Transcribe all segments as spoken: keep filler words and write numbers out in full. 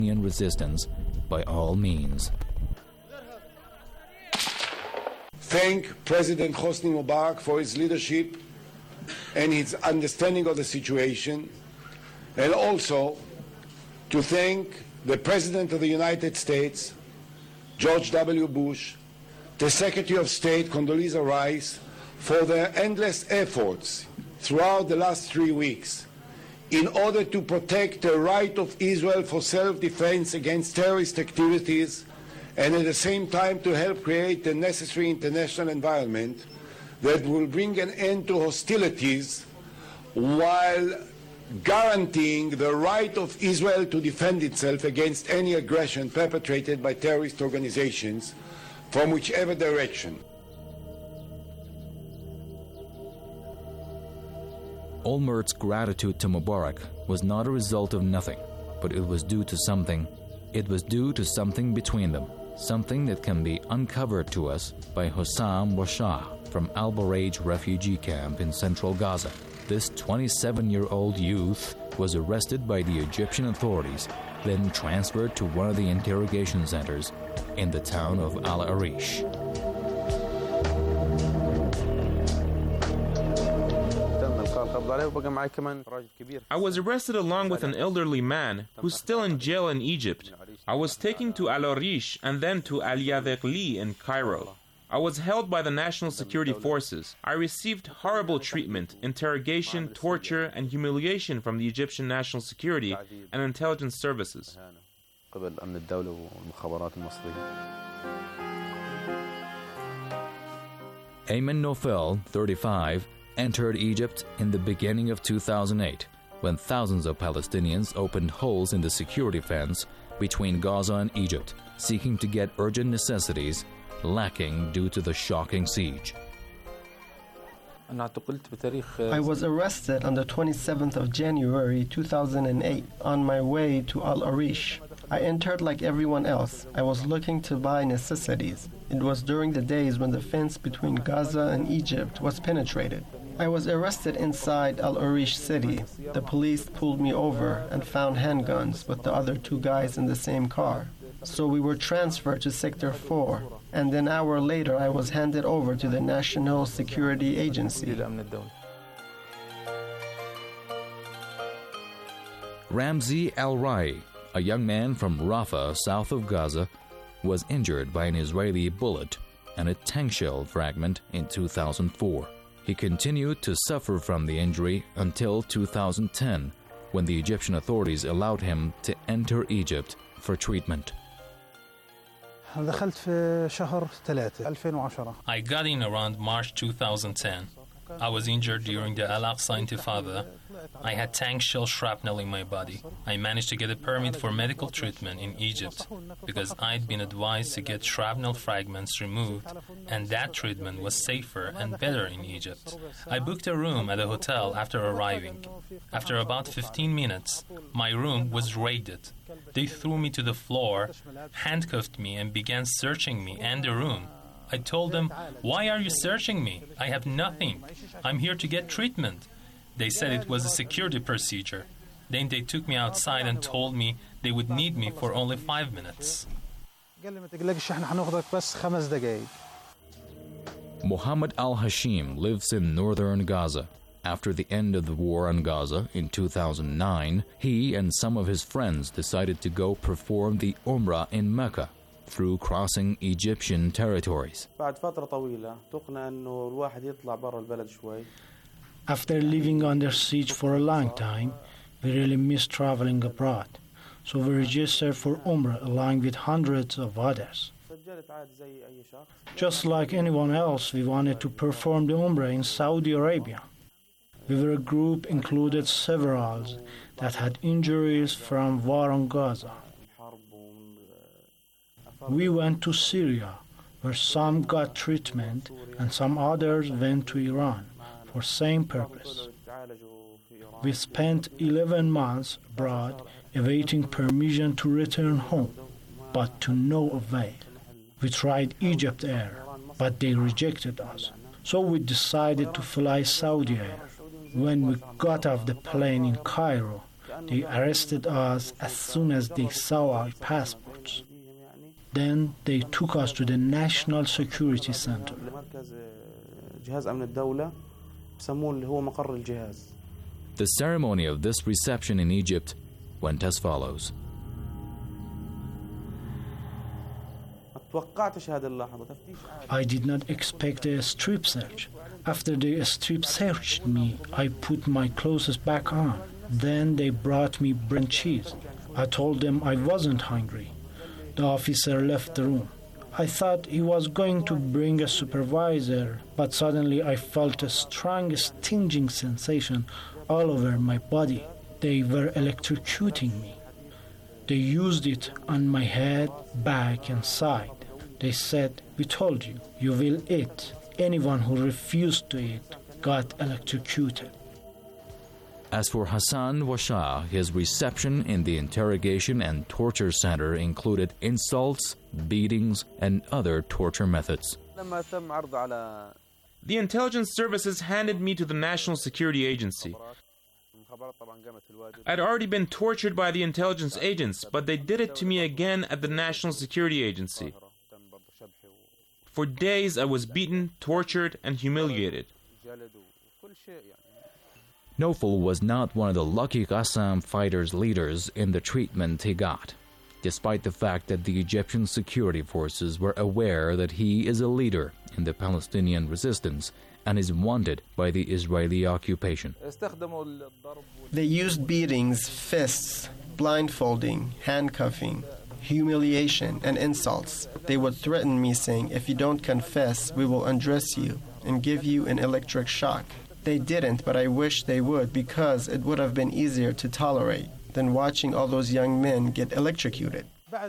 resistance by all means. Thank President Hosni Mubarak for his leadership and his understanding of the situation, and also to thank the President of the United States, George W. Bush, the Secretary of State, Condoleezza Rice, for their endless efforts throughout the last three weeks in order to protect the right of Israel for self-defense against terrorist activities, and at the same time to help create the necessary international environment that will bring an end to hostilities while guaranteeing the right of Israel to defend itself against any aggression perpetrated by terrorist organizations from whichever direction. Olmert's gratitude to Mubarak was not a result of nothing, but it was due to something. It was due to something between them, something that can be uncovered to us by Hossam Washah from Al Baraj refugee camp in central Gaza. This twenty-seven-year-old youth was arrested by the Egyptian authorities, then transferred to one of the interrogation centers in the town of Al Arish. I was arrested along with an elderly man who's still in jail in Egypt. I was taken to Al Arish and then to Al Yadeqli in Cairo. I was held by the National Security Forces. I received horrible treatment, interrogation, torture, and humiliation from the Egyptian National Security and Intelligence Services. Ayman Nofel, thirty-five, entered Egypt in the beginning of two thousand eight, when thousands of Palestinians opened holes in the security fence between Gaza and Egypt, seeking to get urgent necessities lacking due to the shocking siege. I was arrested on the twenty-seventh of January two thousand eight on my way to Al Arish. I entered like everyone else. I was looking to buy necessities. It was during the days when the fence between Gaza and Egypt was penetrated. I was arrested inside Al Arish city. The police pulled me over and found handguns with the other two guys in the same car. So we were transferred to Sector four, and an hour later I was handed over to the National Security Agency. Ramzi Al-Rai, a young man from Rafah, south of Gaza, was injured by an Israeli bullet and a tank shell fragment in two thousand four. He continued to suffer from the injury until two thousand ten, when the Egyptian authorities allowed him to enter Egypt for treatment. I got in around March two thousand ten. I was injured during the Al-Aqsa Intifada. I had tank shell shrapnel in my body. I managed to get a permit for medical treatment in Egypt because I'd been advised to get shrapnel fragments removed, and that treatment was safer and better in Egypt. I booked a room at a hotel after arriving. After about fifteen minutes, my room was raided. They threw me to the floor, handcuffed me, and began searching me and the room. I told them, "Why are you searching me? I have nothing. I'm here to get treatment." They said it was a security procedure. Then they took me outside and told me they would need me for only five minutes. Mohammed Al-Hashim lives in northern Gaza. After the end of the war on Gaza in two thousand nine, he and some of his friends decided to go perform the Umrah in Mecca through crossing Egyptian territories. After living under siege for a long time, we really missed traveling abroad. So we registered for Umrah along with hundreds of others. Just like anyone else, we wanted to perform the Umrah in Saudi Arabia. We were a group included several that had injuries from war on Gaza. We went to Syria, where some got treatment and some others went to Iran for same purpose. We spent eleven months abroad awaiting permission to return home, but to no avail. We tried Egypt Air, but they rejected us. So we decided to fly Saudi Air. When we got off the plane in Cairo, They arrested us as soon as they saw our passports. Then they took us to the National Security Center. The ceremony of this reception in Egypt went as follows. I did not expect a strip search. After they strip searched me, I put my clothes back on. Then they brought me bread and cheese. I told them I wasn't hungry. The officer left the room. I thought he was going to bring a supervisor, but suddenly I felt a strong stinging sensation all over my body. They were electrocuting me. They used it on my head, back, and side. They said, "We told you, you will eat." Anyone who refused to eat got electrocuted. As for Hassan Washa, his reception in the interrogation and torture center included insults, beatings, and other torture methods. The intelligence services handed me to the National Security Agency. I'd already been tortured by the intelligence agents, but they did it to me again at the National Security Agency. For days I was beaten, tortured, and humiliated. Nofel was not one of the lucky Qassam fighters' leaders in the treatment he got, despite the fact that the Egyptian security forces were aware that he is a leader in the Palestinian resistance and is wanted by the Israeli occupation. They used beatings, fists, blindfolding, handcuffing, humiliation, and insults. They would threaten me saying, "If you don't confess, we will undress you and give you an electric shock." They didn't, but I wish they would, because it would have been easier to tolerate than watching all those young men get electrocuted.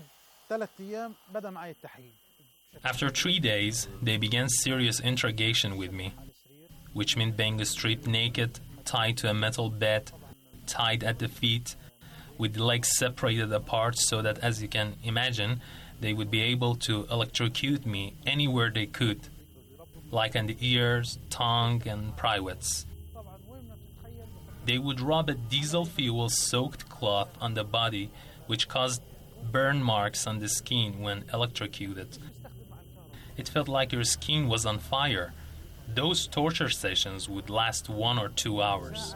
After three days, they began serious interrogation with me, which meant being stripped naked, tied to a metal bed, tied at the feet, with legs separated apart so that, as you can imagine, they would be able to electrocute me anywhere they could, like on the ears, tongue, and privates. They would rub a diesel fuel-soaked cloth on the body, which caused burn marks on the skin when electrocuted. It felt like your skin was on fire. Those torture sessions would last one or two hours.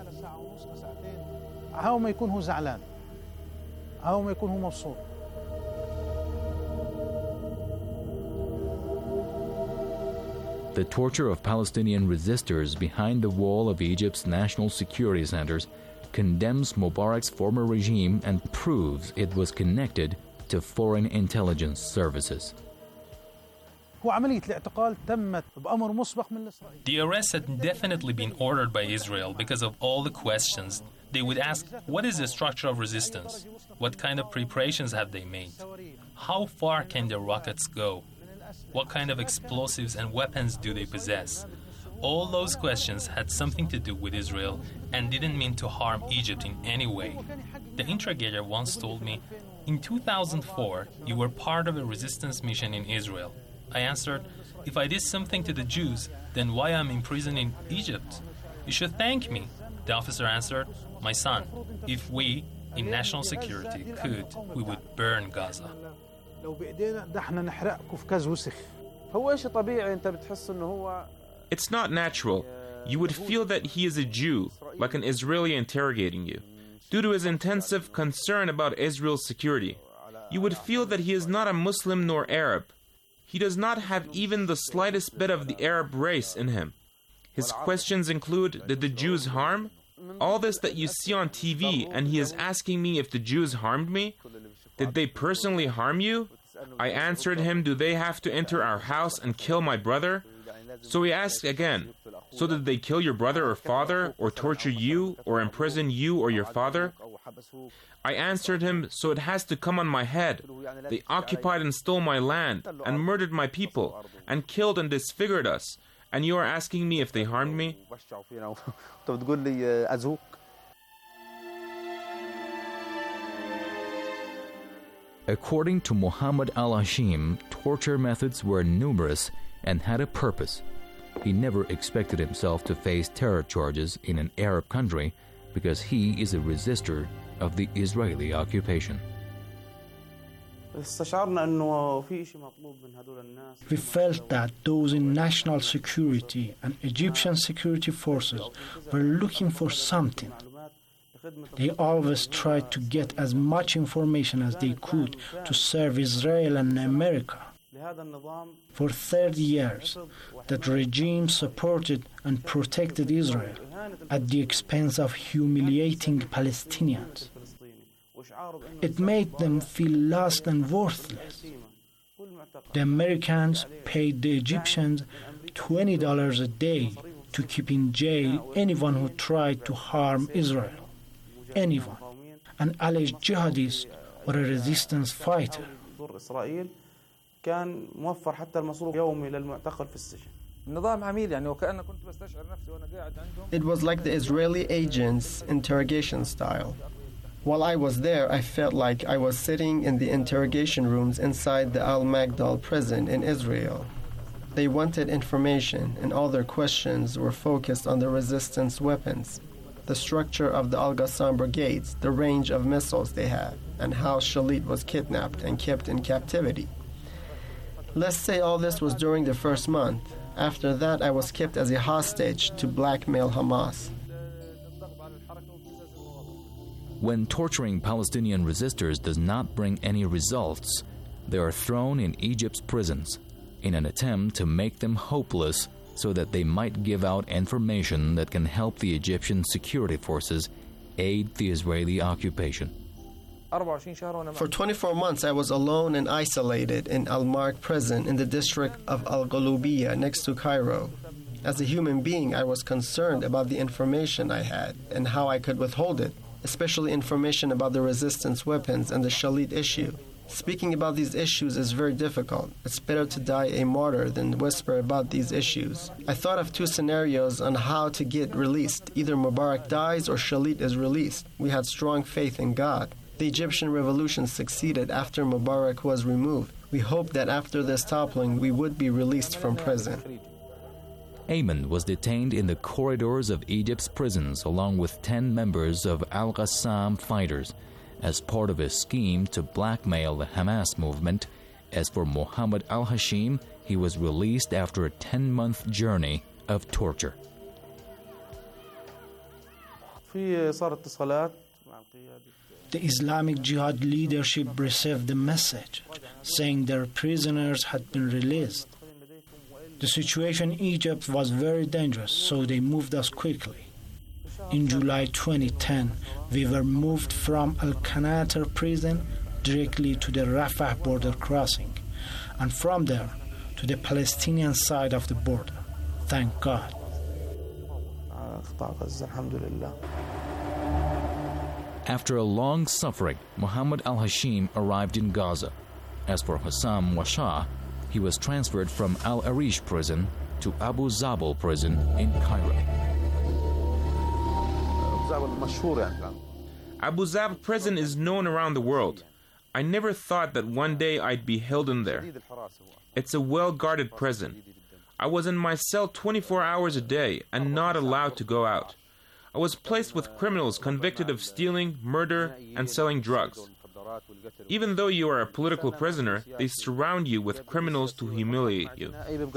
The torture of Palestinian resistors behind the wall of Egypt's national security centers condemns Mubarak's former regime and proves it was connected to foreign intelligence services. The arrest had definitely been ordered by Israel because of all the questions. They would ask, what is the structure of resistance? What kind of preparations have they made? How far can their rockets go? What kind of explosives and weapons do they possess? All those questions had something to do with Israel and didn't mean to harm Egypt in any way. The interrogator once told me, "In two thousand four, you were part of a resistance mission in Israel." I answered, "If I did something to the Jews, then why am I in prison in Egypt? You should thank me." The officer answered, "My son, if we, in national security, could, we would burn Gaza." It's not natural. You would feel that he is a Jew, like an Israeli interrogating you. Due to his intensive concern about Israel's security, you would feel that he is not a Muslim nor Arab. He does not have even the slightest bit of the Arab race in him. His questions include, did the Jews harm? All this that you see on T V, and he is asking me if the Jews harmed me? Did they personally harm you? I answered him, do they have to enter our house and kill my brother? So he asked again, so did they kill your brother or father, or torture you, or imprison you or your father? I answered him, so it has to come on my head. They occupied and stole my land, and murdered my people, and killed and disfigured us. And you are asking me if they harmed me? According to Muhammad al-Hashim, torture methods were numerous and had a purpose. He never expected himself to face terror charges in an Arab country because he is a resistor of the Israeli occupation. We felt that those in national security and Egyptian security forces were looking for something. They always tried to get as much information as they could to serve Israel and America. For thirty years, that regime supported and protected Israel at the expense of humiliating Palestinians. It made them feel lost and worthless. The Americans paid the Egyptians twenty dollars a day to keep in jail anyone who tried to harm Israel. Anyone, an alleged jihadist or a resistance fighter. It was like the Israeli agents' interrogation style. While I was there, I felt like I was sitting in the interrogation rooms inside the Al-Magdal prison in Israel. They wanted information, and all their questions were focused on the resistance weapons, the structure of the Al-Qassam brigades, the range of missiles they had, and how Shalit was kidnapped and kept in captivity. Let's say all this was during the first month. After that, I was kept as a hostage to blackmail Hamas. When torturing Palestinian resistors does not bring any results, they are thrown in Egypt's prisons in an attempt to make them hopeless so that they might give out information that can help the Egyptian security forces aid the Israeli occupation. For twenty-four months, I was alone and isolated in Al-Marq prison in the district of Al-Qulubiya next to Cairo. As a human being, I was concerned about the information I had and how I could withhold it, especially information about the resistance weapons and the Shalit issue. Speaking about these issues is very difficult. It's better to die a martyr than whisper about these issues. I thought of two scenarios on how to get released. Either Mubarak dies or Shalit is released. We had strong faith in God. The Egyptian revolution succeeded after Mubarak was removed. We hoped that after this toppling, we would be released from prison. Ayman was detained in the corridors of Egypt's prisons along with ten members of Al-Qassam fighters as part of a scheme to blackmail the Hamas movement. As for Mohammed al-Hashim, he was released after a ten-month journey of torture. The Islamic Jihad leadership received the message saying their prisoners had been released. The situation in Egypt was very dangerous, so they moved us quickly. In July twenty ten, we were moved from Al-Qanatar prison directly to the Rafah border crossing, and from there to the Palestinian side of the border. Thank God. After a long suffering, Mohammed al-Hashim arrived in Gaza. As for Hussam Washah, he was transferred from Al-Arish prison to Abu Zabal prison in Cairo. Abu Zabal prison is known around the world. I never thought that one day I'd be held in there. It's a well-guarded prison. I was in my cell twenty-four hours a day and not allowed to go out. I was placed with criminals convicted of stealing, murder, and selling drugs. Even though you are a political prisoner, they surround you with criminals to humiliate you.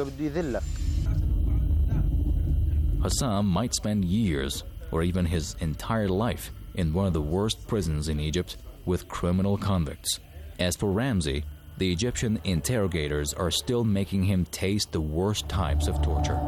Hussam might spend years, or even his entire life, in one of the worst prisons in Egypt with criminal convicts. As for Ramzi, the Egyptian interrogators are still making him taste the worst types of torture.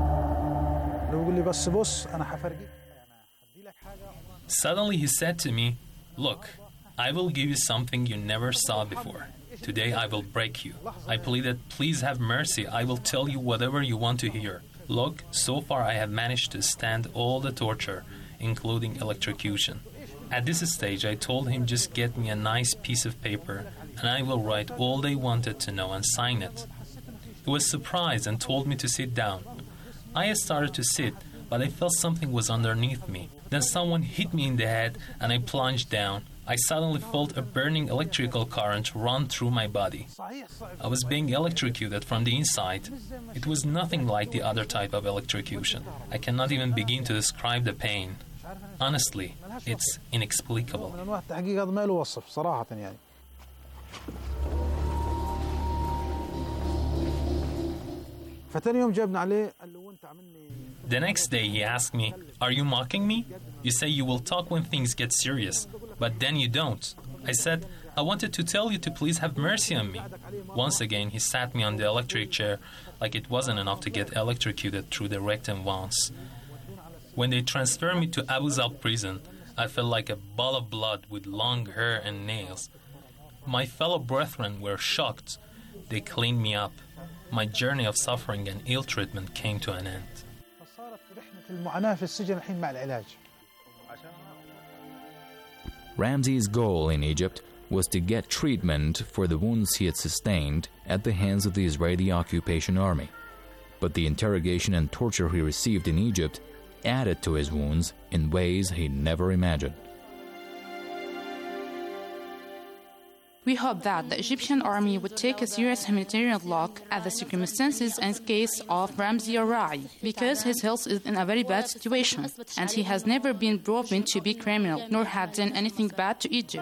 Suddenly he said to me, "Look, I will give you something you never saw before. Today I will break you." I pleaded, "Please have mercy. I will tell you whatever you want to hear. Look, so far I have managed to stand all the torture, including electrocution." At this stage, I told him just get me a nice piece of paper and I will write all they wanted to know and sign it. He was surprised and told me to sit down. I started to sit, but I felt something was underneath me. Then someone hit me in the head and I plunged down. I suddenly felt a burning electrical current run through my body. I was being electrocuted from the inside. It was nothing like the other type of electrocution. I cannot even begin to describe the pain. Honestly, it's inexplicable. The next day he asked me, "Are you mocking me? You say you will talk when things get serious, but then you don't." I said, "I wanted to tell you to please have mercy on me." Once again, he sat me on the electric chair like it wasn't enough to get electrocuted through the rectum once. When they transferred me to Abu Zab prison, I felt like a ball of blood with long hair and nails. My fellow brethren were shocked. They cleaned me up. My journey of suffering and ill treatment came to an end. Ramzi's goal in Egypt was to get treatment for the wounds he had sustained at the hands of the Israeli occupation army. But the interrogation and torture he received in Egypt added to his wounds in ways he never imagined. We hope that the Egyptian army would take a serious humanitarian look at the circumstances and case of Ramzi Ara'i, because his health is in a very bad situation, and he has never been proven to be criminal, nor had done anything bad to Egypt.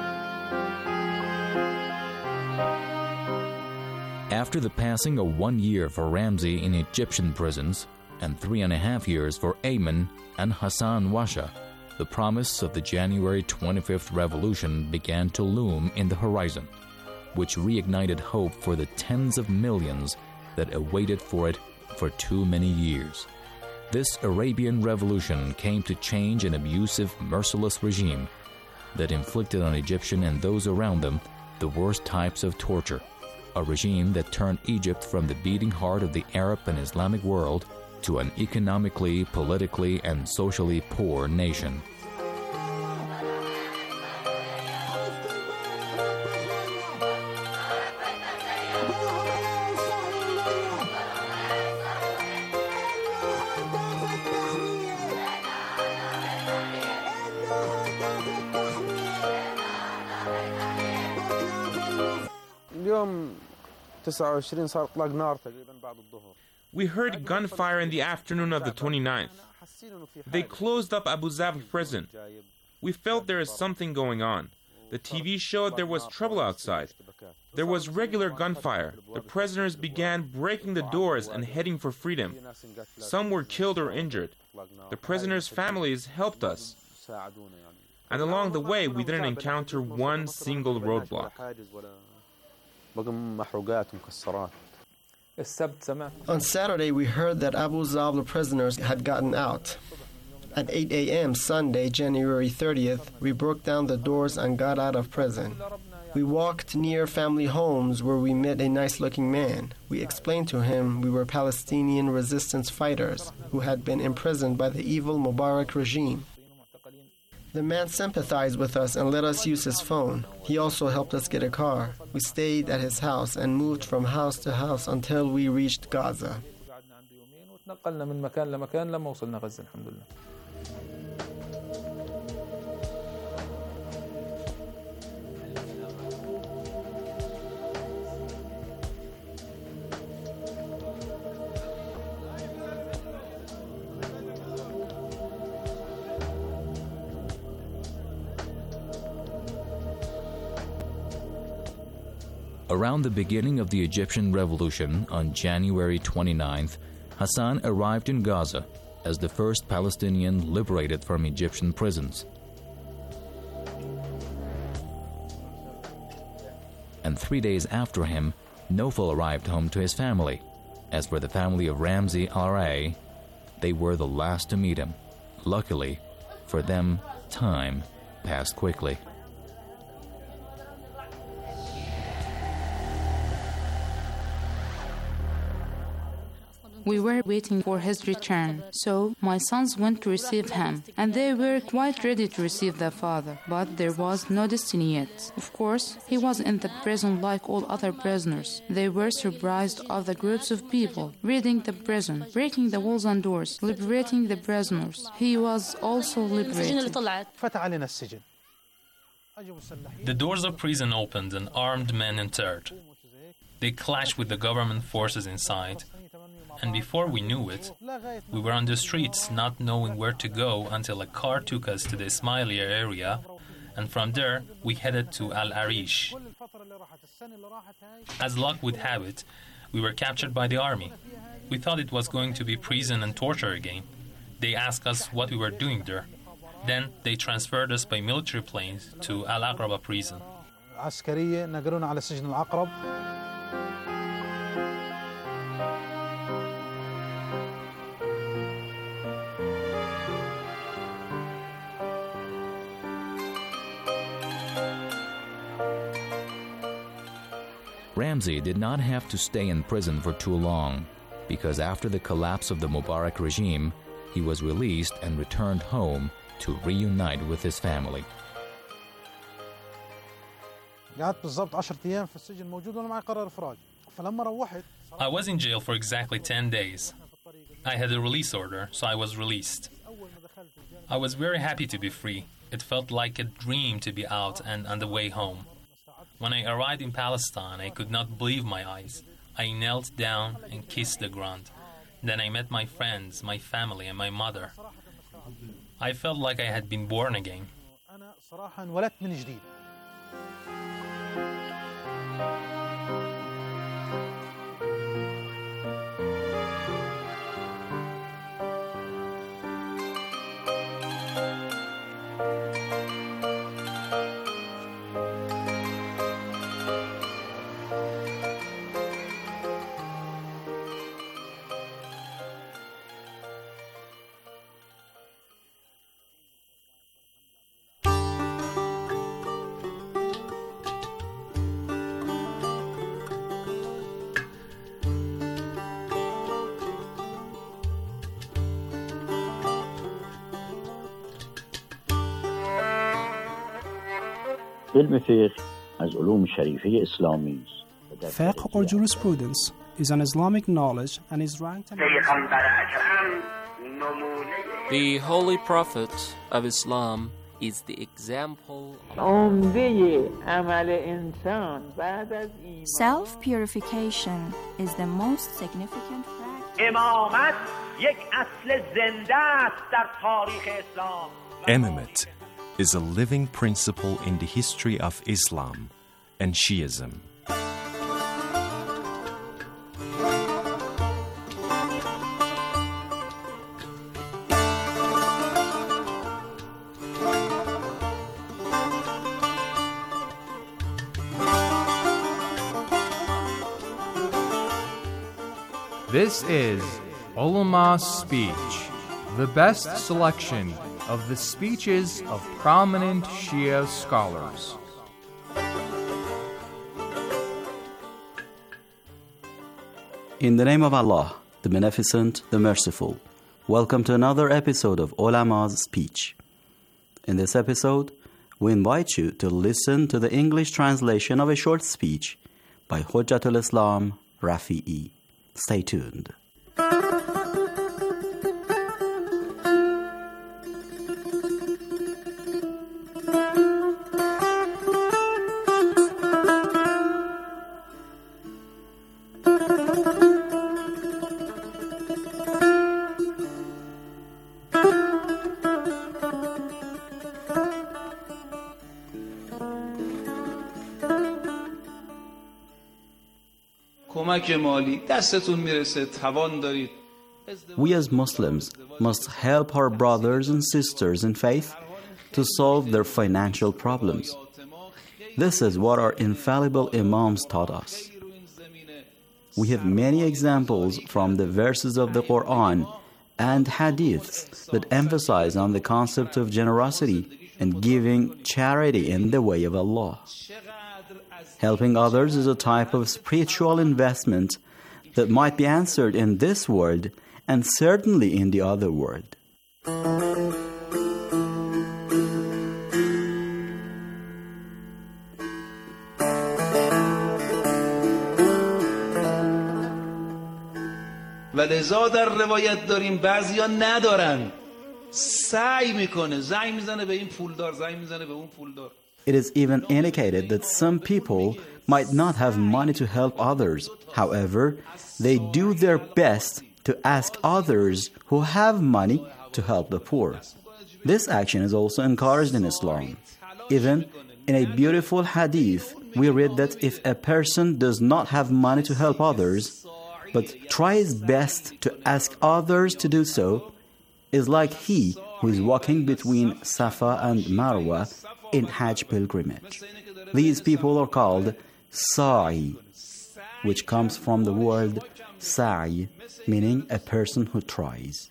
After the passing of one year for Ramzi in Egyptian prisons, and three and a half years for Ayman and Hassan Washa, the promise of the January twenty-fifth revolution began to loom in the horizon, which reignited hope for the tens of millions that awaited for it for too many years. This Arabian revolution came to change an abusive, merciless regime that inflicted on Egyptians and those around them the worst types of torture, a regime that turned Egypt from the beating heart of the Arab and Islamic world to an economically, politically, and socially poor nation. We heard gunfire in the afternoon of the twenty-ninth. They closed up Abu Zab prison. We felt there is something going on. The T V showed there was trouble outside. There was regular gunfire. The prisoners began breaking the doors and heading for freedom. Some were killed or injured. The prisoners' families helped us. And along the way, we didn't encounter one single roadblock. On Saturday, we heard that Abu Zab prisoners had gotten out. At eight a.m. Sunday, January thirtieth, we broke down the doors and got out of prison. We walked near family homes where we met a nice-looking man. We explained to him we were Palestinian resistance fighters who had been imprisoned by the evil Mubarak regime. The man sympathized with us and let us use his phone. He also helped us get a car. We stayed at his house and moved from house to house until we reached Gaza. Around the beginning of the Egyptian Revolution on January twenty-ninth, Hassan arrived in Gaza as the first Palestinian liberated from Egyptian prisons. And three days after him, Nofal arrived home to his family. As for the family of Ramzi Ara'i, they were the last to meet him. Luckily, for them, time passed quickly. We were waiting for his return, so my sons went to receive him, and they were quite ready to receive their father, but there was no destiny yet. Of course, he was in the prison like all other prisoners. They were surprised of the groups of people raiding the prison, breaking the walls and doors, liberating the prisoners. He was also liberated. The doors of prison opened and armed men entered. They clashed with the government forces inside. And before we knew it, we were on the streets not knowing where to go until a car took us to the Ismailia area, and from there we headed to Al Arish. As luck would have it, we were captured by the army. We thought it was going to be prison and torture again. They asked us what we were doing there. Then they transferred us by military planes to Al Aqraba prison. عسكرية نقلونا على سجن العقرب. Ramzi did not have to stay in prison for too long, because after the collapse of the Mubarak regime, he was released and returned home to reunite with his family. قعدت بالضبط عشرة أيام في السجن موجود وأنا معي قرار إفراج. فلما روحت I was in jail for exactly ten days. I had a release order, so I was released. I was very happy to be free. It felt like a dream to be out and on the way home. When I arrived in Palestine, I could not believe my eyes. I knelt down and kissed the ground. Then I met my friends, my family, and my mother. I felt like I had been born again. أنا صراحة انولدت من جديد. علم فقه از علوم شریفه اسلامی است. Fiqh or jurisprudence is an Islamic knowledge and is ranked among The Holy Prophet of Islam is the example Self-purification is the most significant practice. Imamate is a living principle in the history of Islam and Shiism. This is Ulama's Speech, the best selection of the speeches of prominent Shia scholars. In the name of Allah, the Beneficent, the Merciful, welcome to another episode of Ulama's Speech. In this episode, we invite you to listen to the English translation of a short speech by Hujjatul Islam Rafi'i. Stay tuned. We as Muslims must help our brothers and sisters in faith to solve their financial problems. This is what our infallible Imams taught us. We have many examples from the verses of the Quran and hadiths that emphasize on the concept of generosity and giving charity in the way of Allah. Helping others is a type of spiritual investment that might be answered in this world and certainly in the other world. ولذا در روایت داریم بعضیا ندارن سعی میکنه زنگ میزنه به این پولدار زنگ میزنه به اون پولدار. It is even indicated that some people might not have money to help others. However, they do their best to ask others who have money to help the poor. This action is also encouraged in Islam. Even in a beautiful hadith, we read that if a person does not have money to help others, but tries best to ask others to do so, is like he who is walking between Safa and Marwa in Hajj pilgrimage. These people are called sa'i, which comes from the word sa'i, meaning a person who tries.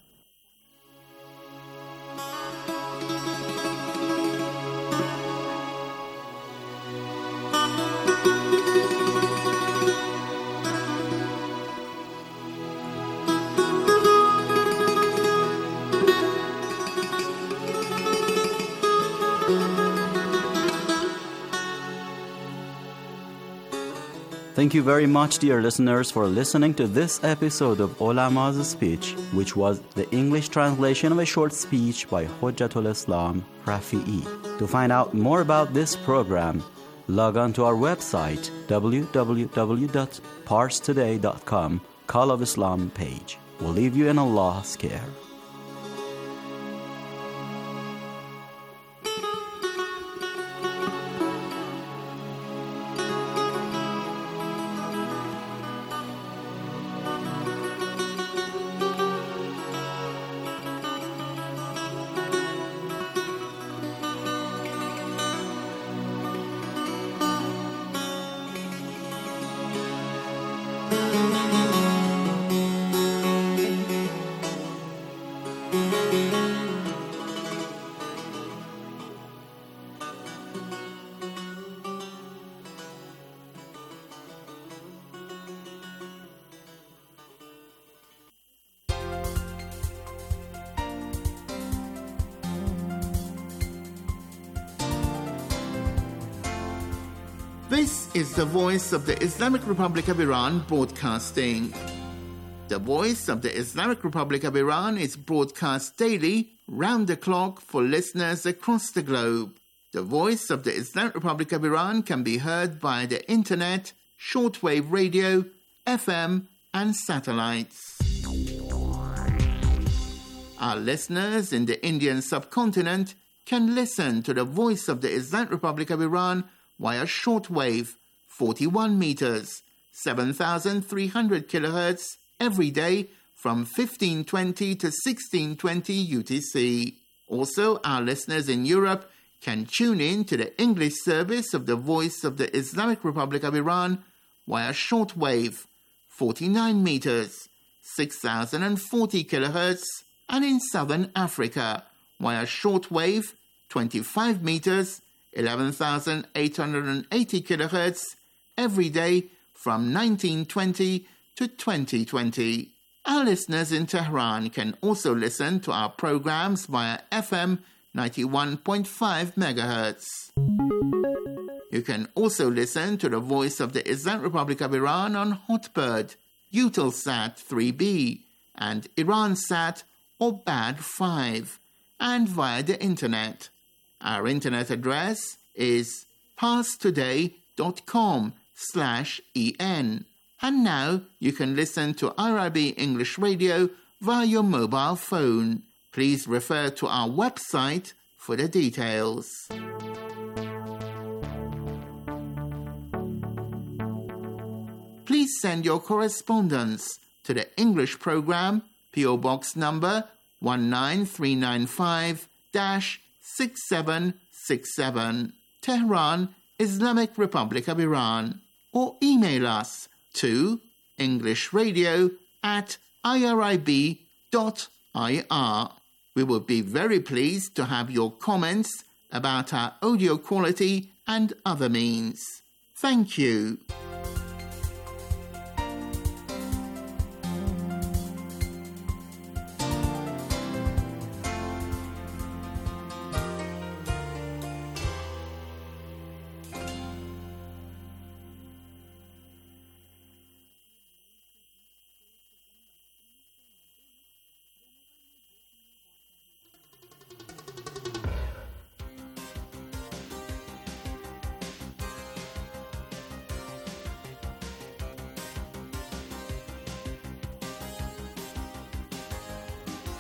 Thank you very much, dear listeners, for listening to this episode of Ulama's Speech, which was the English translation of a short speech by Hujjatul Islam Rafi'i. To find out more about this program, log on to our website, w w w dot pars today dot com, Call of Islam page. We'll leave you in Allah's care. This is the voice of the Islamic Republic of Iran broadcasting. The voice of the Islamic Republic of Iran is broadcast daily, round the clock, for listeners across the globe. The voice of the Islamic Republic of Iran can be heard via the internet, shortwave radio, F M, and satellites. Our listeners in the Indian subcontinent can listen to the voice of the Islamic Republic of Iran via shortwave, forty-one meters, seven thousand three hundred kilohertz, every day from fifteen twenty to sixteen twenty U T C. Also, our listeners in Europe can tune in to the English service of the Voice of the Islamic Republic of Iran via shortwave, forty-nine meters, six thousand forty kilohertz, and in Southern Africa via shortwave, twenty-five meters, eleven thousand eight hundred eighty kilohertz, every day from nineteen twenty to twenty twenty. Our listeners in Tehran can also listen to our programs via F M ninety-one point five megahertz. You can also listen to the Voice of the Islamic Republic of Iran on Hotbird, Eutelsat three B, and Iransat or B A D five, and via the Internet. Our internet address is parstoday.com slash en. And now you can listen to I R B English Radio via your mobile phone. Please refer to our website for the details. Please send your correspondence to the English program, P O Box number one nine three nine five six seven six seven, Tehran, Islamic Republic of Iran, or email us to englishradio at irib dot ir. We would be very pleased to have your comments about our audio quality and other means. Thank you.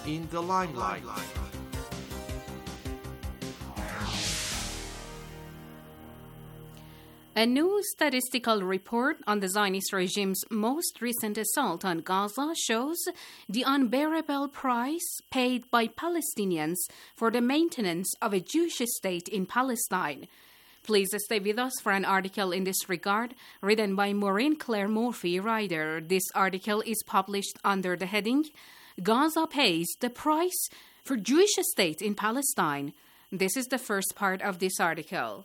in the limelight. A new statistical report on the Zionist regime's most recent assault on Gaza shows the unbearable price paid by Palestinians for the maintenance of a Jewish state in Palestine. Please stay with us for an article in this regard, written by Maureen Claire Murphy, writer. This article is published under the heading, Gaza Pays the Price for Jewish State in Palestine. This is the first part of this article.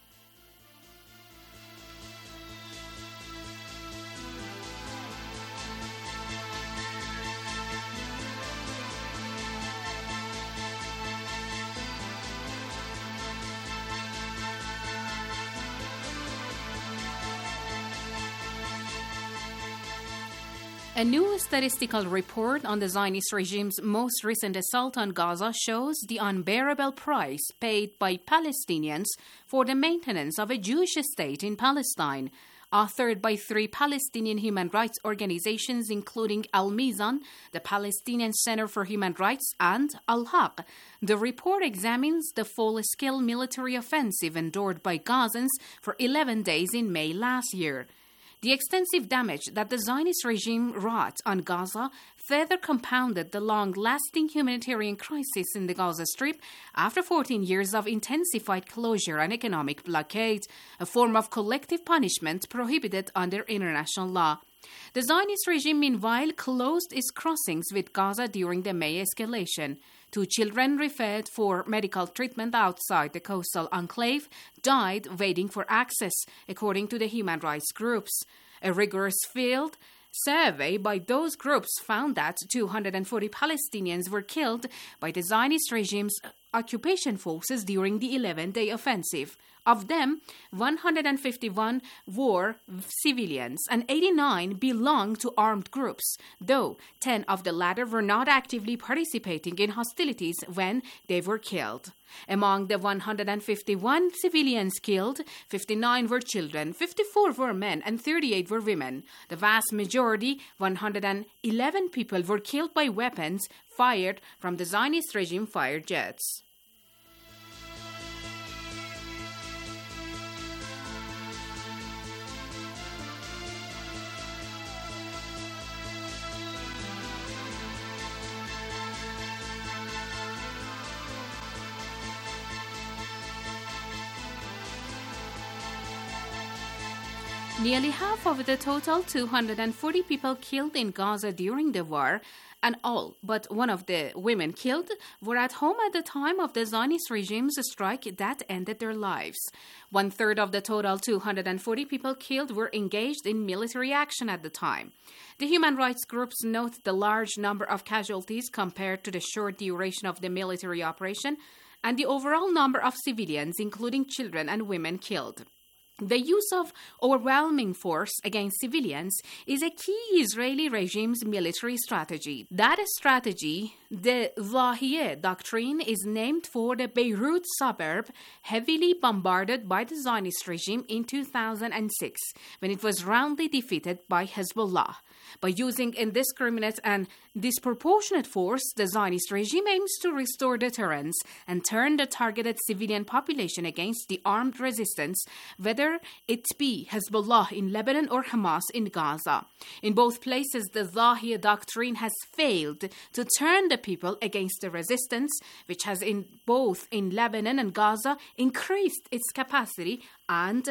A new statistical report on the Zionist regime's most recent assault on Gaza shows the unbearable price paid by Palestinians for the maintenance of a Jewish state in Palestine. Authored by three Palestinian human rights organizations, including Al-Mizan, the Palestinian Center for Human Rights, and Al-Haq, the report examines the full-scale military offensive endured by Gazans for eleven days in May last year. The extensive damage that the Zionist regime wrought on Gaza further compounded the long-lasting humanitarian crisis in the Gaza Strip after fourteen years of intensified closure and economic blockade, a form of collective punishment prohibited under international law. The Zionist regime, meanwhile, closed its crossings with Gaza during the May escalation. Two children referred for medical treatment outside the coastal enclave died waiting for access, according to the human rights groups. A rigorous field survey by those groups found that two hundred forty Palestinians were killed by the Zionist regime's occupation forces during the eleven-day offensive. Of them, one hundred fifty-one were civilians and eighty-nine belonged to armed groups, though ten of the latter were not actively participating in hostilities when they were killed. Among the one hundred fifty-one civilians killed, fifty-nine were children, fifty-four were men, and thirty-eight were women. The vast majority, one hundred eleven people, were killed by weapons fired from the Zionist regime fighter jets. Nearly half of the total two hundred forty people killed in Gaza during the war, and all but one of the women killed, were at home at the time of the Zionist regime's strike that ended their lives. One third of the total two hundred forty people killed were engaged in military action at the time. The human rights groups note the large number of casualties compared to the short duration of the military operation, and the overall number of civilians, including children and women, killed. The use of overwhelming force against civilians is a key Israeli regime's military strategy. That strategy, the Zahiyeh doctrine, is named for the Beirut suburb heavily bombarded by the Zionist regime in two thousand six, when it was roundly defeated by Hezbollah. By using indiscriminate and disproportionate force, the Zionist regime aims to restore deterrence and turn the targeted civilian population against the armed resistance, whether it be Hezbollah in Lebanon or Hamas in Gaza. In both places, the Zahiyeh doctrine has failed to turn the people against the resistance, which has in both in Lebanon and Gaza increased its capacity and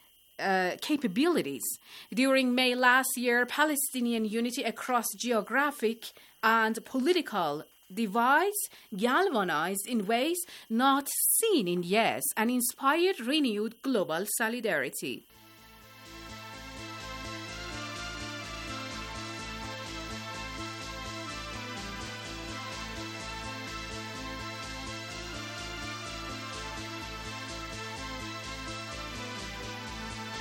Uh, capabilities. During May last year, Palestinian unity across geographic and political divides galvanized in ways not seen in years and inspired renewed global solidarity.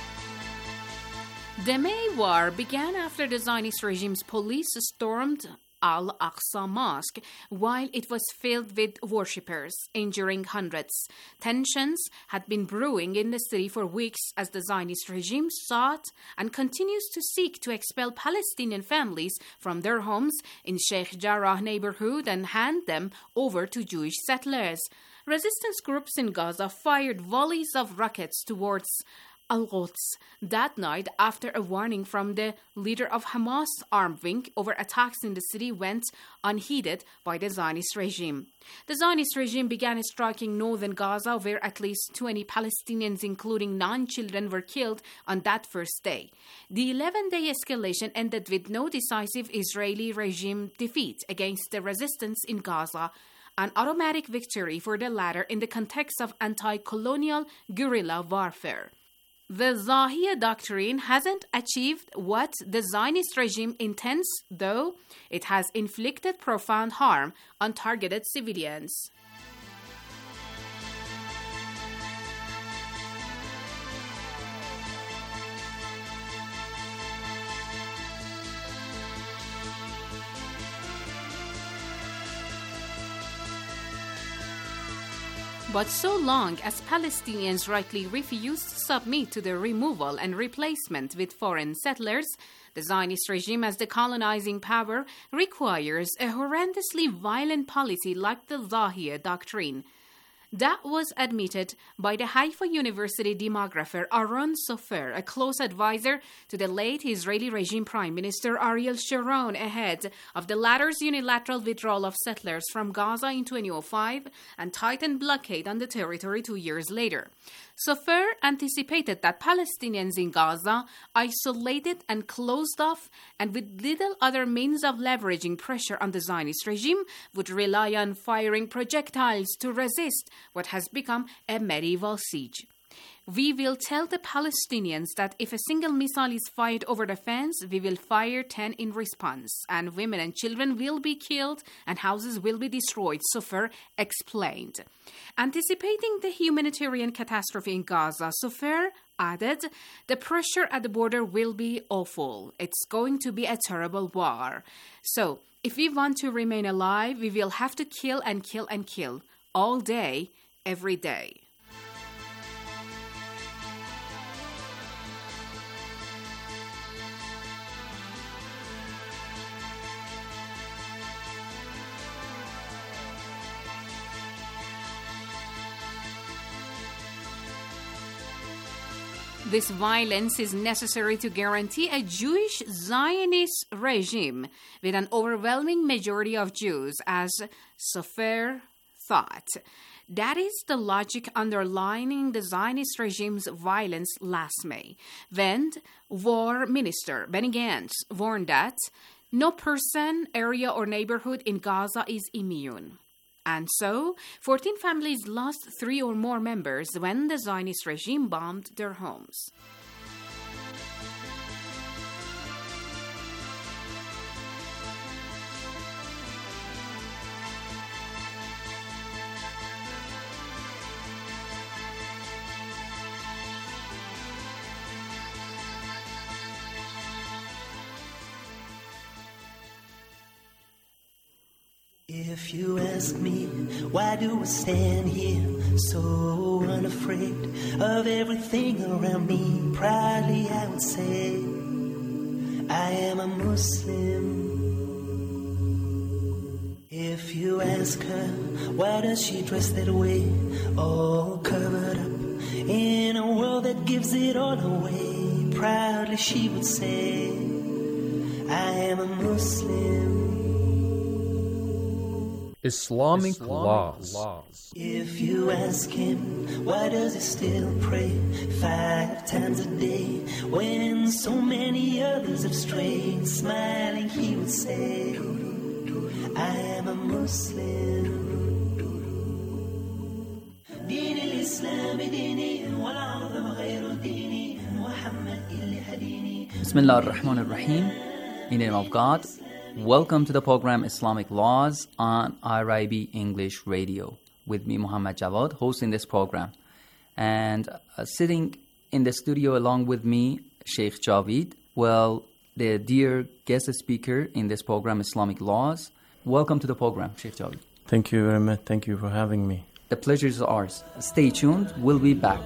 The May War began after the Zionist regime's police stormed Al-Aqsa Mosque while it was filled with worshippers, injuring hundreds. Tensions had been brewing in the city for weeks as the Zionist regime sought and continues to seek to expel Palestinian families from their homes in Sheikh Jarrah neighborhood and hand them over to Jewish settlers. Resistance groups in Gaza fired volleys of rockets towards Al-Quds that night after a warning from the leader of Hamas armed wing over attacks in the city went unheeded by the Zionist regime. The Zionist regime began striking northern Gaza, where at least twenty Palestinians, including nine children, were killed on that first day. The eleven-day escalation ended with no decisive Israeli regime defeat against the resistance in Gaza, an automatic victory for the latter in the context of anti-colonial guerrilla warfare. The Zahia doctrine hasn't achieved what the Zionist regime intends, though it has inflicted profound harm on targeted civilians. But so long as Palestinians rightly refuse to submit to the removal and replacement with foreign settlers, the Zionist regime as the colonizing power requires a horrendously violent policy like the Zahia doctrine. That was admitted by the Haifa University demographer Aaron Sofer, a close advisor to the late Israeli regime Prime Minister Ariel Sharon ahead of the latter's unilateral withdrawal of settlers from Gaza in twenty oh five and tightened blockade on the territory two years later. Sofer anticipated that Palestinians in Gaza, isolated and closed off and with little other means of leveraging pressure on the Zionist regime, would rely on firing projectiles to resist what has become a medieval siege. We will tell the Palestinians that if a single missile is fired over the fence, we will fire ten in response, and women and children will be killed and houses will be destroyed, Sofer explained. Anticipating the humanitarian catastrophe in Gaza, Sofer added, the pressure at the border will be awful. It's going to be a terrible war. So, if we want to remain alive, we will have to kill and kill and kill, all day, every day. This violence is necessary to guarantee a Jewish Zionist regime with an overwhelming majority of Jews, as Sofer thought. That is the logic underlying the Zionist regime's violence last May, when War Minister Benny Gantz warned that no person, area, or neighborhood in Gaza is immune. And so, fourteen families lost three or more members when the Zionist regime bombed their homes. If you ask me, why do I stand here so unafraid of everything around me? Proudly I would say, I am a Muslim. If you ask her, why does she dress that way, all covered up in a world that gives it all away? Proudly she would say, I am a Muslim. Islamic, Islamic laws. laws. If you ask him, why does he still pray five times a day when so many others have strayed? Smiling, he would say, I am a Muslim. Bismillah ar-Rahman ar-Rahim. In the name of God. Welcome to the program Islamic Laws on R I B English Radio with me, Muhammad Jawad, hosting this program. And uh, sitting in the studio along with me, Sheikh Javid. Well, the dear guest speaker in this program, Islamic Laws. Welcome to the program, Sheikh Javed. Thank you very much. Thank you for having me. The pleasure is ours. Stay tuned. We'll be back.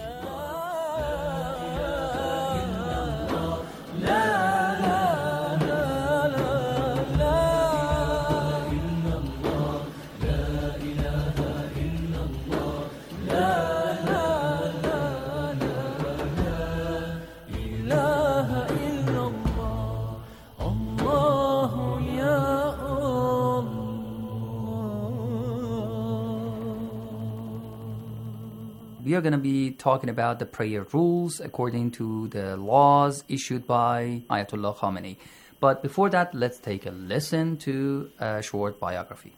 We are going to be talking about the prayer rules according to the laws issued by Ayatollah Khamenei. But before that, let's take a listen to a short biography.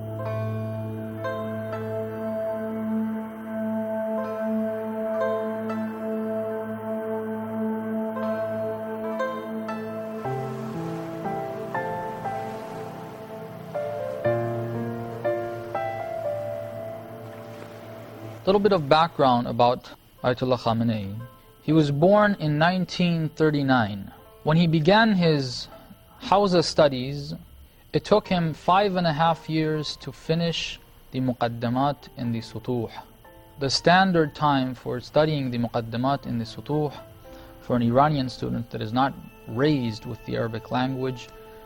A little bit of background about Ayatollah Khamenei. He was born in nineteen thirty-nine. When he began his Hawza studies, it took him five and a half years to finish the Muqaddamat in the Sutuh. The standard time for studying the Muqaddamat in the Sutuh for an Iranian student that is not raised with the Arabic language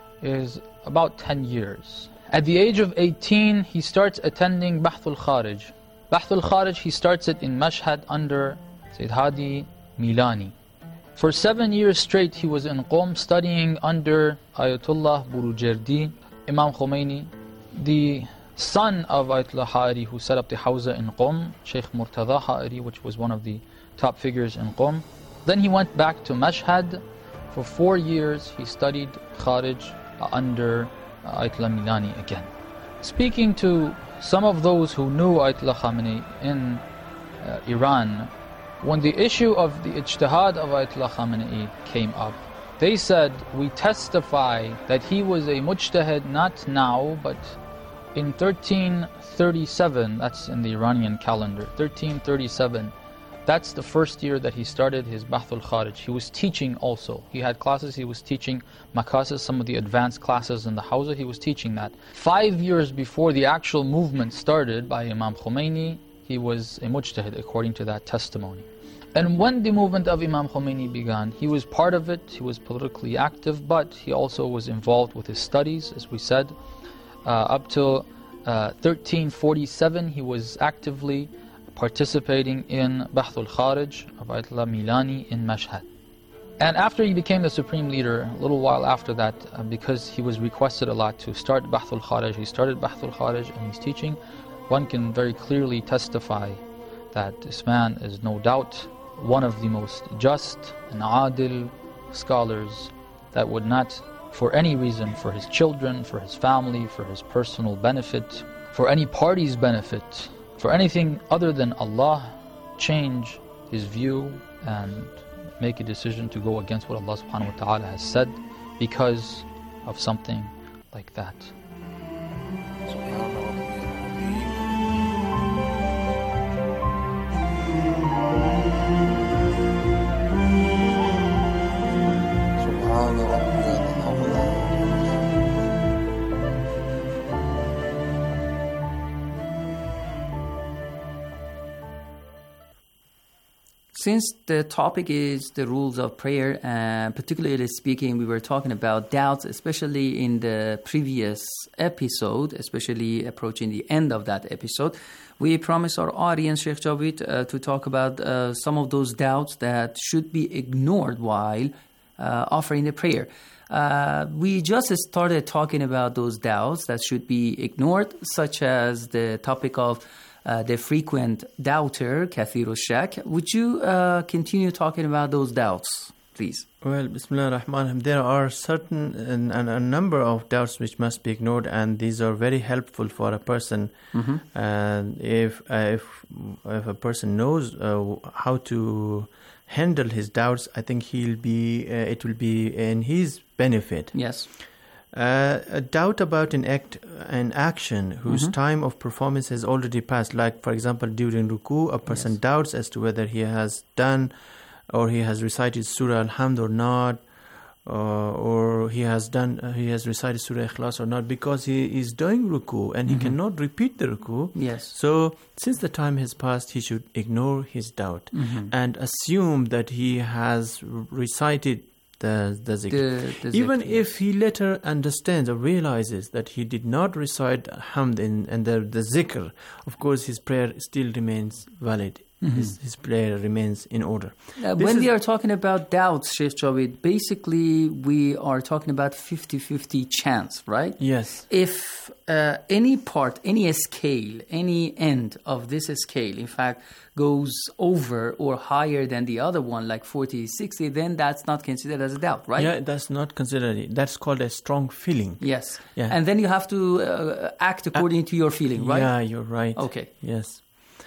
is about ten years. At the age of eighteen, he starts attending Bahthul Kharij. Bahthul Kharij, he starts it in Mashhad under Sayyid Hadi Milani. For seven years straight, he was in Qom studying under Ayatollah Burujerdi, Imam Khomeini, the son of Ayatollah Ha'iri, who set up the Hawza in Qom, Sheikh Murtada Ha'iri, which was one of the top figures in Qom. Then he went back to Mashhad. For four years, he studied Kharij under Ayatollah Milani again. Speaking to some of those who knew Ayatollah Khamenei in uh, Iran, when the issue of the ijtihad of Ayatollah Khamenei came up, they said, we testify that he was a mujtahid not now, but in thirteen thirty-seven, that's in the Iranian calendar, thirteen thirty-seven, that's the first year that he started his Bahthul Kharij. He was teaching also. He had classes, he was teaching makasis, some of the advanced classes in the Hawza, he was teaching that. Five years before the actual movement started by Imam Khomeini, he was a mujtahid according to that testimony. And when the movement of Imam Khomeini began, he was part of it, he was politically active, but he also was involved with his studies, as we said. Uh, up till uh, thirteen forty-seven, he was actively participating in Bahthul Kharij of Ayatollah Milani in Mashhad. And after he became the supreme leader, a little while after that, uh, because he was requested a lot to start Bahthul Kharij, he started Bahthul Kharij and he's teaching. One can very clearly testify that this man is no doubt one of the most just and adil scholars that would not, for any reason, for his children, for his family, for his personal benefit, for any party's benefit, for anything other than Allah, change his view and make a decision to go against what Allah subhanahu wa ta'ala has said because of something like that. Since the topic is the rules of prayer, uh, particularly speaking, we were talking about doubts, especially in the previous episode, especially approaching the end of that episode. We promised our audience, Sheikh Javed, uh, to talk about uh, some of those doubts that should be ignored while uh, offering the prayer. Uh, we just started talking about those doubts that should be ignored, such as the topic of Uh, the frequent doubter, Kathir al-Shak. Would you uh, continue talking about those doubts, please? Well, Bismillah ar-Rahman ar-Rahim. There are certain and, and a number of doubts which must be ignored, and these are very helpful for a person. Mm-hmm. And if uh, if if a person knows uh, how to handle his doubts, I think he'll be. Uh, it will be in his benefit. Yes. Uh, a doubt about an act, an action whose mm-hmm. time of performance has already passed, like for example during ruku, a person yes. doubts as to whether he has done or he has recited Surah Al-Hamd or not, uh, or he has done, uh, he has recited Surah Ikhlas or not, because he is doing ruku and he mm-hmm. cannot repeat the ruku. Yes. So since the time has passed, he should ignore his doubt mm-hmm. and assume that he has recited the, the zikr. The, the Even zikr, if yes. he later understands or realizes that he did not recite hamd in, and the, the zikr, of course his prayer still remains valid. Mm-hmm. His, his prayer remains in order. Uh, when we are talking about doubts, Sheikh Javed, basically we are talking about fifty-fifty chance, right? Yes. If uh, any part, any scale, any end of this scale, in fact, goes over or higher than the other one, like forty, sixty, then that's not considered as a doubt, right? Yeah, that's not considered. That's called a strong feeling. Yes. Yeah. And then you have to uh, act according uh, to your feeling, right? Yeah, you're right. Okay. Yes.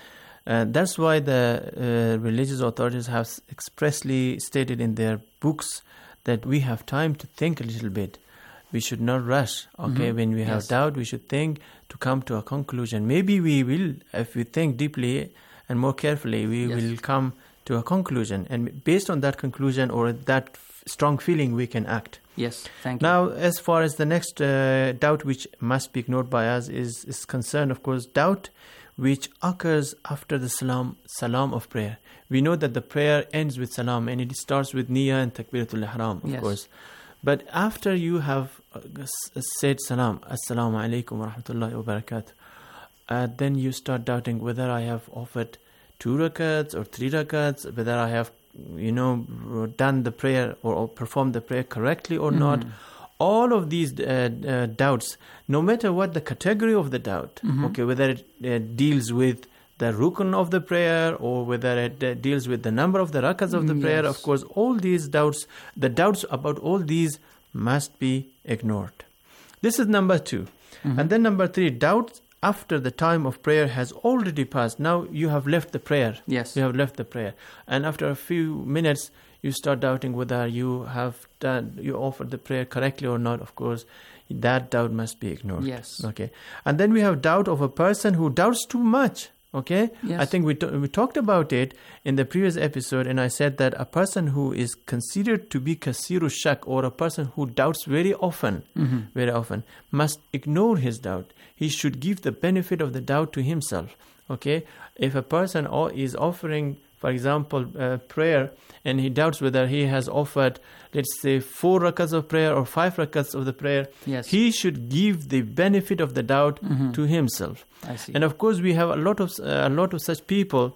Uh, that's why the uh, religious authorities have expressly stated in their books that we have time to think a little bit. We should not rush. Okay, mm-hmm. When we have yes. doubt, we should think to come to a conclusion. Maybe we will, if we think deeply and more carefully, we yes. will come to a conclusion. And based on that conclusion or that f- strong feeling, we can act. Yes, thank you. Now, as far as the next uh, doubt which must be ignored by us is, is concerned, of course, doubt which occurs after the salam, salam of prayer. We know that the prayer ends with salam and it starts with niyyah and takbiratul ihram, of yes. course. But after you have uh, said salam, assalamu alaikum wa rahmatullahi wa barakatuh, uh, then you start doubting whether I have offered two rakats or three rakats, whether I have, you know, done the prayer or, or performed the prayer correctly or mm-hmm. not. All of these uh, uh, doubts, no matter what the category of the doubt, mm-hmm. okay, whether it uh, deals with the rukun of the prayer or whether it uh, deals with the number of the rakats of the yes. prayer, of course, all these doubts, the doubts about all these must be ignored. This is number two. Mm-hmm. And then number three, doubts after the time of prayer has already passed. Now you have left the prayer. Yes. You have left the prayer. And after a few minutes, you start doubting whether you have done, you offered the prayer correctly or not. Of course, that doubt must be ignored. Yes. Okay. And then we have doubt of a person who doubts too much. Okay. Yes. I think we t- we talked about it in the previous episode, and I said that a person who is considered to be kasiru shak, or a person who doubts very often, mm-hmm. very often, must ignore his doubt. He should give the benefit of the doubt to himself. Okay. If a person is offering, for example, uh, prayer, and he doubts whether he has offered, let's say, four rakats of prayer or five rakats of the prayer, yes. he should give the benefit of the doubt mm-hmm. to himself. I see. And of course, we have a lot of uh, a lot of such people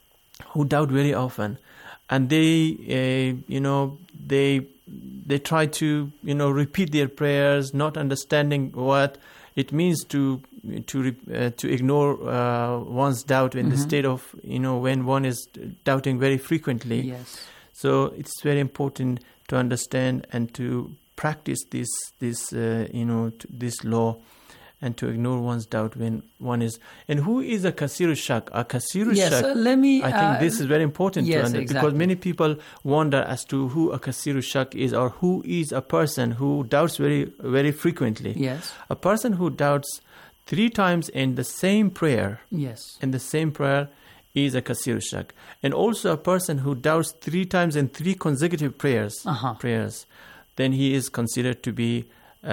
who doubt very often, and they, uh, you know, they they try to, you know, repeat their prayers, not understanding what it means to to uh, to ignore uh, one's doubt in mm-hmm. the state of, you know, when one is doubting very frequently. Yes. So it's very important to understand and to practice this this uh, you know t- this law, and to ignore one's doubt when one is. And who is a kasiru shak? A kasiru yes, shak. Uh, let me. I think uh, this is very important yes, to understand, exactly. because many people wonder as to who a kasiru shak is, or who is a person who doubts very very frequently. Yes. A person who doubts three times in the same prayer. Yes. In the same prayer is a kasiru shak. And also a person who doubts three times in three consecutive prayers. Uh-huh. Prayers, then he is considered to be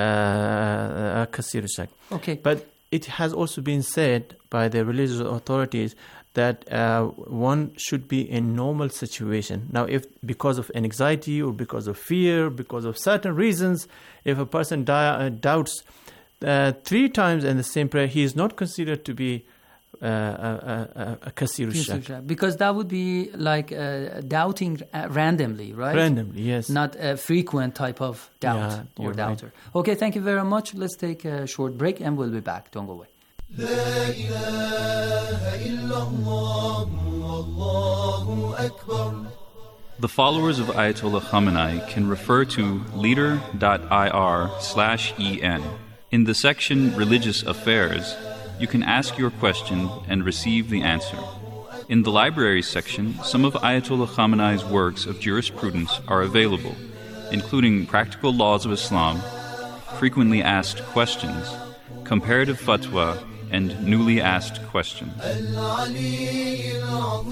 uh, a kasiru shak. Okay. But it has also been said by the religious authorities that uh, one should be in normal situation. Now, if because of anxiety or because of fear, because of certain reasons, if a person di- uh, doubts uh, three times in the same prayer, he is not considered to be uh, a, a, a kasiru shak. Because that would be like uh, doubting randomly, right? Randomly, yes. Not a frequent type of doubt yeah, or doubter. Right. Okay, thank you very much. Let's take a short break and we'll be back. Don't go away. لا إله إلا الله والله أكبر. The followers of Ayatollah Khamenei can refer to leader.ir slash en. In the section Religious Affairs, you can ask your question and receive the answer. In the library section, some of Ayatollah Khamenei's works of jurisprudence are available, including Practical Laws of Islam, Frequently Asked Questions, Comparative Fatwa, and Newly Asked Questions.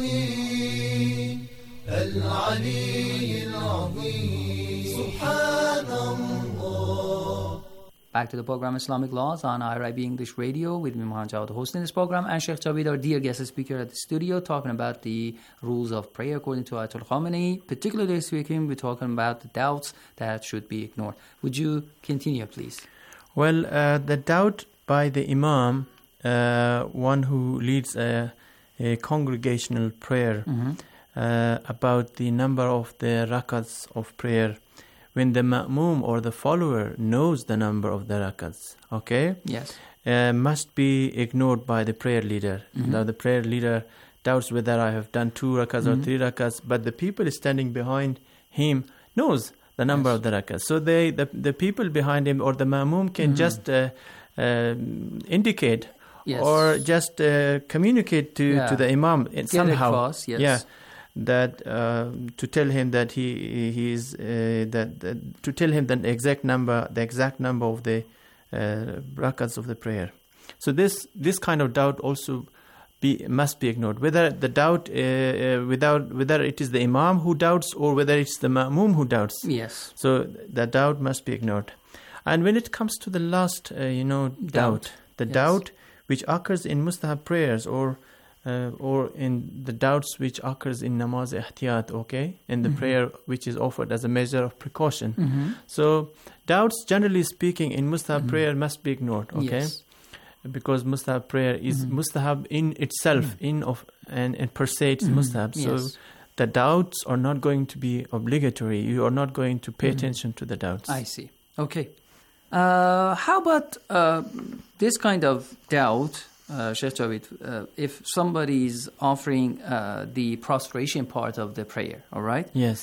العلي العظيم سبحان Back to the program Islamic Laws on I R I B English Radio with me, Mohan Jawad, hosting this program, and Sheikh Javid, our dear guest speaker at the studio, talking about the rules of prayer according to Ayatollah Khamenei. Particularly speaking, we're talking about the doubts that should be ignored. Would you continue, please? Well, uh, the doubt by the Imam, uh, one who leads a, a congregational prayer, mm-hmm. uh, about the number of the rakats of prayer, when the ma'mum or the follower knows the number of the rakats, okay? Yes. Uh, must be ignored by the prayer leader. Mm-hmm. Now the prayer leader doubts whether I have done two rakats mm-hmm. or three rakats, but the people standing behind him knows the number yes. of the rakats. So they, the the people behind him or the ma'mum can mm-hmm. just uh, uh, indicate yes. or just uh, communicate to, yeah. to the imam Get somehow. Across, yes. Yeah. That uh, to tell him that he he is uh, that, that to tell him the exact number the exact number of the uh, rakats of the prayer. So this this kind of doubt also be must be ignored. Whether the doubt uh, uh, without whether it is the imam who doubts or whether it's the ma'mum who doubts. Yes. So the doubt must be ignored. And when it comes to the last, uh, you know, doubt, doubt the yes. doubt which occurs in mustahab prayers or Uh, or in the doubts which occurs in namaz ihtiyat, okay, in the mm-hmm. prayer which is offered as a measure of precaution. Mm-hmm. So doubts, generally speaking, in mustahab mm-hmm. prayer must be ignored, okay, yes. because mustahab prayer is mm-hmm. mustahab in itself, mm-hmm. in of and, and per se it's mm-hmm. mustahab. So yes. the doubts are not going to be obligatory. You are not going to pay mm-hmm. attention to the doubts. I see. Okay. Uh, how about uh, this kind of doubt? Uh, Sheikh Javid, uh, if somebody is offering uh, the prostration part of the prayer, all right? Yes.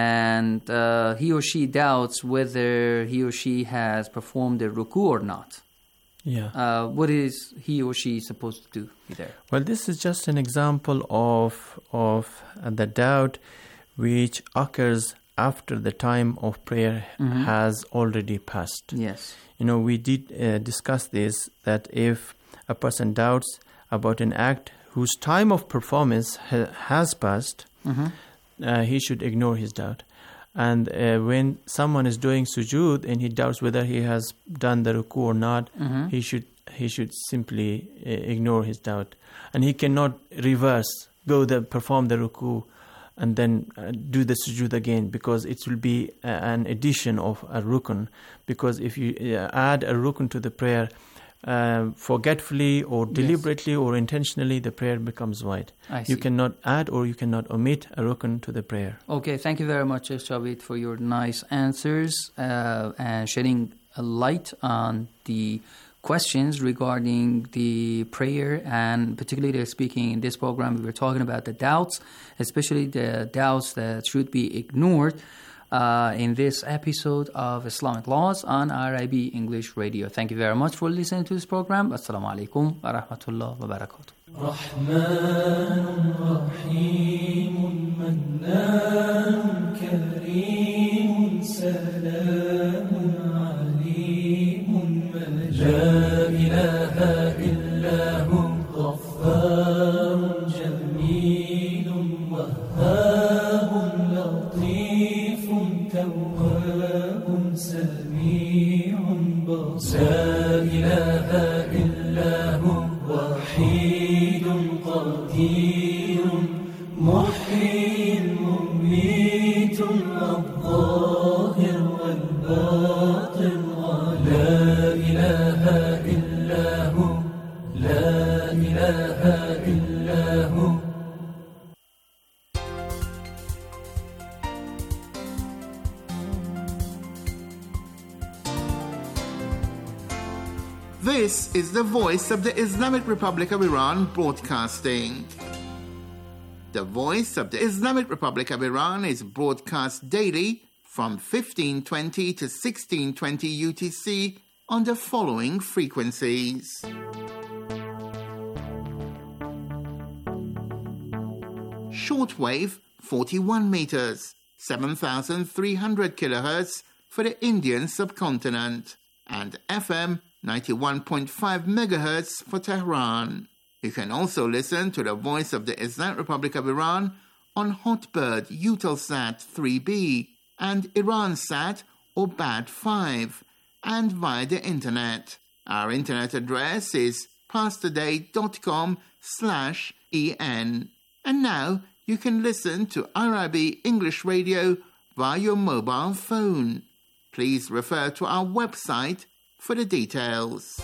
And uh, he or she doubts whether he or she has performed the ruku or not. Yeah. Uh, what is he or she supposed to do there? Well, this is just an example of of uh, the doubt which occurs after the time of prayer mm-hmm. has already passed. Yes. You know, we did uh, discuss this, that if a person doubts about an act whose time of performance ha- has passed, mm-hmm. uh, he should ignore his doubt. And uh, when someone is doing sujood and he doubts whether he has done the ruku or not, mm-hmm. he should he should simply uh, ignore his doubt. And he cannot reverse, go the perform the ruku and then uh, do the sujood again, because it will be uh, an addition of a rukun. Because if you uh, add a rukun to the prayer, Uh, forgetfully or deliberately yes. or intentionally, the prayer becomes void. You cannot add or you cannot omit a rukun to the prayer. Okay, thank you very much, Javid, for your nice answers uh, and shedding a light on the questions regarding the prayer, and particularly speaking in this program, we were talking about the doubts, especially the doubts that should be ignored. Uh, in this episode of Islamic Laws on I R I B English Radio. Thank you very much for listening to this program. Assalamu alaikum wa rahmatullah wa barakatuh. Rahman Rahim Mannan Kareem Salamun Aleem La ilaha illa hu Ghaffar Jameel Wahhab Latif تواب سميع بصير لا إله إلا هو وحيد قدير محيي مميت الظاهر والباطن لا إله إلا هو لا إله إلا هو. This is the voice of the Islamic Republic of Iran broadcasting. The voice of the Islamic Republic of Iran is broadcast daily from fifteen twenty to sixteen twenty U T C on the following frequencies. Shortwave forty-one meters, seven thousand three hundred kilohertz for the Indian subcontinent, and F M ninety-one point five megahertz for Tehran. You can also listen to the voice of the Islamic Republic of Iran on Hotbird Eutelsat three B and Iransat or B A D five, and via the internet. Our internet address is pastoday.com slash en. And now you can listen to I R I B English Radio via your mobile phone. Please refer to our website for the details.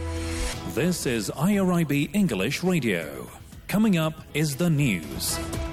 This is I R I B English Radio. Coming up is the news.